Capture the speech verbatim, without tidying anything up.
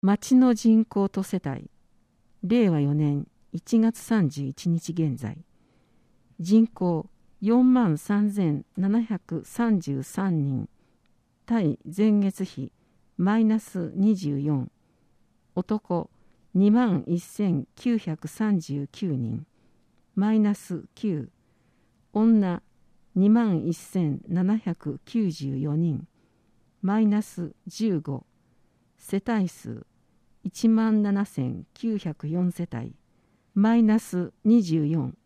町の人口と世帯、れいわよねんいちがつさんじゅういちにち現在、人口よんまんさんぜんななひゃくさんじゅうさんにん、対前月比マイナスにじゅうよん、男にまんせんきゅうひゃくさんじゅうきゅうにん、マイナスきゅう、女にまんせんななひゃくきゅうじゅうよにん、マイナスじゅうご、世帯数いちまんななせんきゅうひゃくよんせたい、マイナスにじゅうよん、